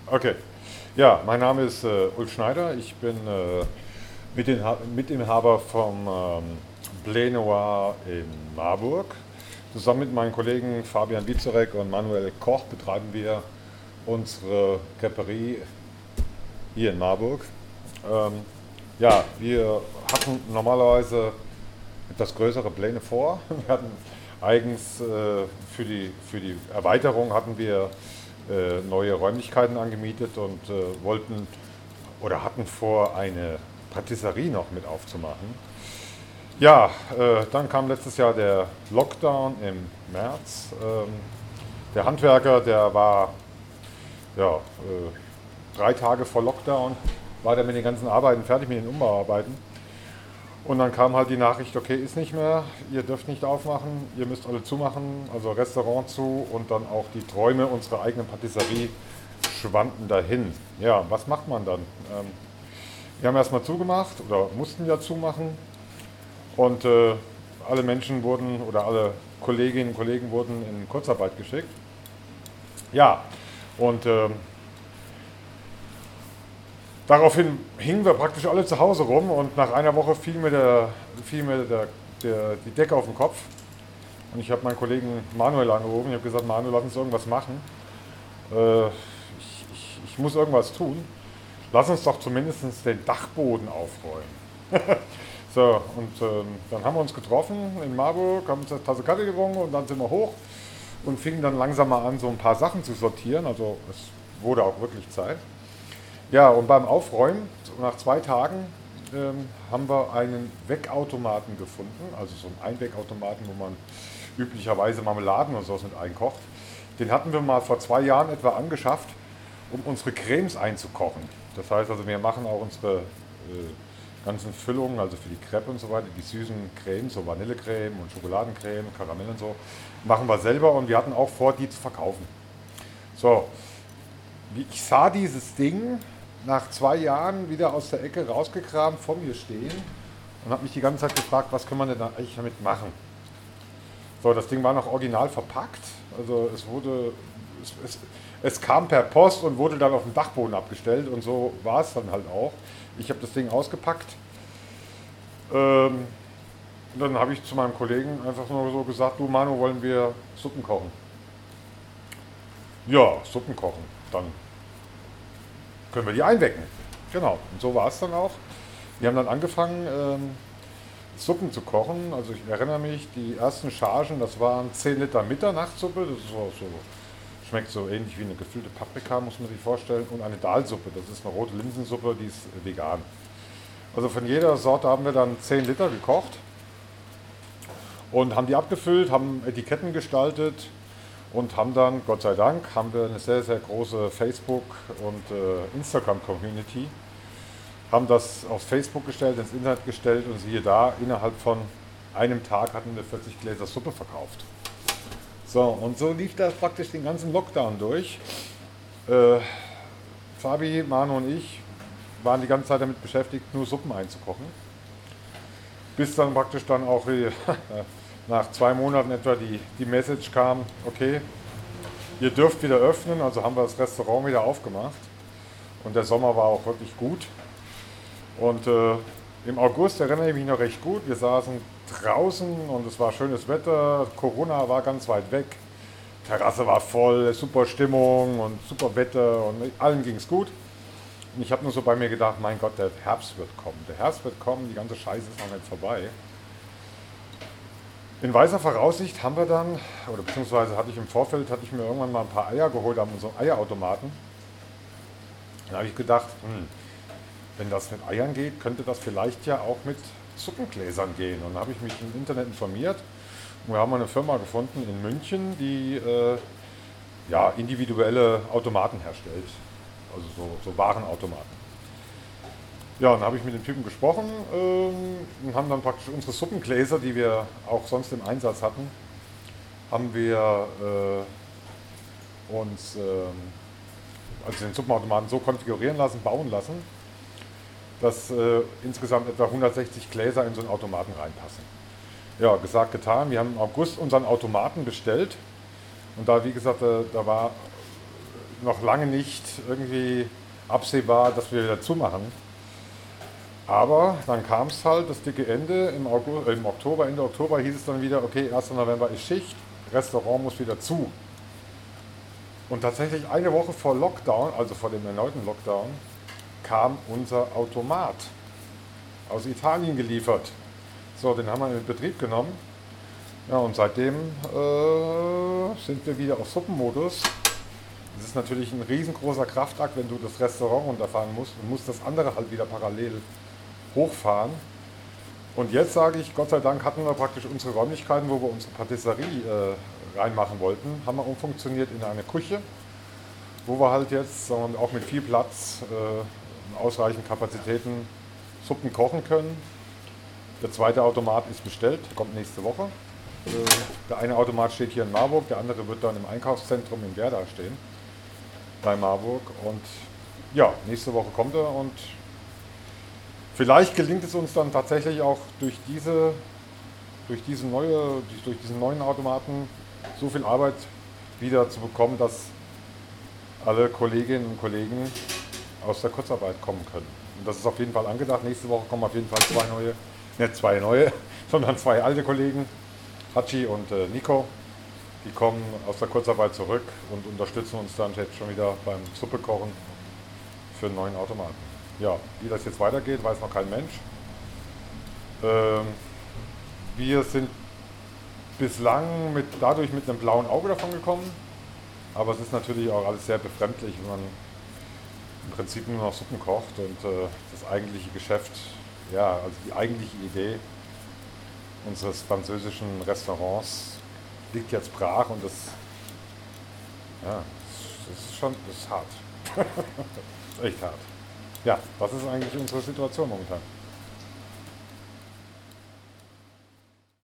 Okay. Ja, mein Name ist Ulf Schneider. Ich bin Mitinhaber vom Blé Noir in Marburg. Zusammen mit meinen Kollegen Fabian Wiezorek und Manuel Koch betreiben wir unsere Creperie hier in Marburg. Ähm, ja, wir hatten normalerweise etwas größere Pläne vor. Wir hatten eigens für die Erweiterung hatten wir neue Räumlichkeiten angemietet und wollten oder hatten vor, eine Patisserie noch mit aufzumachen. Ja, dann kam letztes Jahr der Lockdown im März. Der Handwerker, der war ja, 3 Tage vor Lockdown, war der mit den ganzen Arbeiten fertig, mit den Umbauarbeiten. Und dann kam halt die Nachricht, okay, ist nicht mehr, ihr dürft nicht aufmachen, ihr müsst alle zumachen, also Restaurant zu und dann auch die Träume unserer eigenen Patisserie schwanden dahin. Ja, was macht man dann? Wir haben erstmal zugemacht oder mussten ja zumachen und alle Menschen wurden oder alle Kolleginnen und Kollegen wurden in Kurzarbeit geschickt. Ja, und daraufhin hingen wir praktisch alle zu Hause rum und nach einer Woche fiel mir die Decke auf den Kopf. Und ich habe meinen Kollegen Manuel angerufen. Ich habe gesagt, Manuel, lass uns irgendwas machen. Ich muss irgendwas tun. Lass uns doch zumindest den Dachboden aufräumen. So, und dann haben wir uns getroffen in Marburg, haben uns eine Tasse Kaffee getrunken und dann sind wir hoch und fingen dann langsam mal an, so ein paar Sachen zu sortieren. Also es wurde auch wirklich Zeit. Ja, und beim Aufräumen, so nach 2 Tagen, haben wir einen Wegautomaten gefunden, also so einen Einwegautomaten, wo man üblicherweise Marmeladen und sowas mit einkocht. Den hatten wir mal vor 2 Jahren etwa angeschafft, um unsere Cremes einzukochen. Das heißt also, wir machen auch unsere ganzen Füllungen, also für die Crepe und so weiter, die süßen Cremes, so Vanillecreme und Schokoladencreme, Karamell und so, machen wir selber und wir hatten auch vor, die zu verkaufen. So, ich sah dieses Ding nach 2 Jahren wieder aus der Ecke rausgekramt, vor mir stehen und habe mich die ganze Zeit gefragt, was können wir denn da eigentlich damit machen? So, das Ding war noch original verpackt, also es kam per Post und wurde dann auf dem Dachboden abgestellt und so war es dann halt auch. Ich habe das Ding ausgepackt, und dann habe ich zu meinem Kollegen einfach nur so gesagt, du Manu, wollen wir Suppen kochen? Ja, Suppen kochen, dann können wir die einwecken. Genau, und so war es dann auch. Wir haben dann angefangen, Suppen zu kochen. Also ich erinnere mich, die ersten Chargen, das waren 10 Liter Mitternachtssuppe. Das ist schmeckt so ähnlich wie eine gefüllte Paprika, muss man sich vorstellen. Und eine Dalsuppe, das ist eine rote Linsensuppe, die ist vegan. Also von jeder Sorte haben wir dann 10 Liter gekocht und haben die abgefüllt, haben Etiketten gestaltet und haben dann, Gott sei Dank, haben wir eine sehr, sehr große Facebook- und Instagram-Community, haben das auf Facebook gestellt, ins Internet gestellt und siehe da, innerhalb von einem Tag hatten wir 40 Gläser Suppe verkauft. So, und so lief das praktisch den ganzen Lockdown durch. Äh, Fabi, Manu und ich waren die ganze Zeit damit beschäftigt, nur Suppen einzukochen. Bis dann praktisch dann auch nach 2 Monaten etwa die Message kam, okay, ihr dürft wieder öffnen, also haben wir das Restaurant wieder aufgemacht. Und der Sommer war auch wirklich gut. Und im August erinnere ich mich noch recht gut, wir saßen draußen und es war schönes Wetter, Corona war ganz weit weg, Terrasse war voll, super Stimmung und super Wetter und allen ging es gut. Und ich habe nur so bei mir gedacht, mein Gott, der Herbst wird kommen. Der Herbst wird kommen, die ganze Scheiße ist noch nicht vorbei. In weiser Voraussicht haben wir dann, oder beziehungsweise hatte ich mir irgendwann mal ein paar Eier geholt an unserem Eierautomaten. Da habe ich gedacht, wenn das mit Eiern geht, könnte das vielleicht ja auch mit Suppengläsern gehen. Und dann habe ich mich im Internet informiert und wir haben eine Firma gefunden in München, die ja, individuelle Automaten herstellt. Also so Warenautomaten. Ja, dann habe ich mit dem Typen gesprochen und haben dann praktisch unsere Suppengläser, die wir auch sonst im Einsatz hatten, haben wir uns also den Suppenautomaten so konfigurieren lassen, bauen lassen, dass insgesamt etwa 160 Gläser in so einen Automaten reinpassen. Ja, gesagt, getan. Wir haben im August unseren Automaten bestellt und da, wie gesagt, da war noch lange nicht irgendwie absehbar, dass wir wieder zumachen. Aber dann kam es halt, das dicke Ende, im Oktober, Ende Oktober hieß es dann wieder, okay, 1. November ist Schicht, Restaurant muss wieder zu. Und tatsächlich eine Woche vor Lockdown, also vor dem erneuten Lockdown, kam unser Automat aus Italien geliefert. So, den haben wir in Betrieb genommen. Ja, und seitdem sind wir wieder auf Suppenmodus. Das ist natürlich ein riesengroßer Kraftakt, wenn du das Restaurant runterfahren musst und musst das andere halt wieder parallel hochfahren. Und jetzt sage ich, Gott sei Dank hatten wir praktisch unsere Räumlichkeiten, wo wir unsere Patisserie reinmachen wollten, haben wir umfunktioniert in eine Küche, wo wir halt jetzt sagen wir, auch mit viel Platz, ausreichend Kapazitäten Suppen kochen können. Der zweite Automat ist bestellt, kommt nächste Woche. Der eine Automat steht hier in Marburg, der andere wird dann im Einkaufszentrum in Werder stehen, bei Marburg. Und ja, nächste Woche kommt er und vielleicht gelingt es uns dann tatsächlich auch durch diesen neuen Automaten so viel Arbeit wieder zu bekommen, dass alle Kolleginnen und Kollegen aus der Kurzarbeit kommen können. Und das ist auf jeden Fall angedacht. Nächste Woche kommen auf jeden Fall nicht zwei neue, sondern zwei alte Kollegen, Hachi und Nico. Die kommen aus der Kurzarbeit zurück und unterstützen uns dann jetzt schon wieder beim Suppekochen für einen neuen Automaten. Ja, wie das jetzt weitergeht, weiß noch kein Mensch. Wir sind bislang dadurch mit einem blauen Auge davon gekommen, aber es ist natürlich auch alles sehr befremdlich, wenn man im Prinzip nur noch Suppen kocht und das eigentliche Geschäft, ja, also die eigentliche Idee unseres französischen Restaurants liegt jetzt brach und ja, das ist hart. Das ist echt hart. Ja, das ist eigentlich unsere Situation momentan.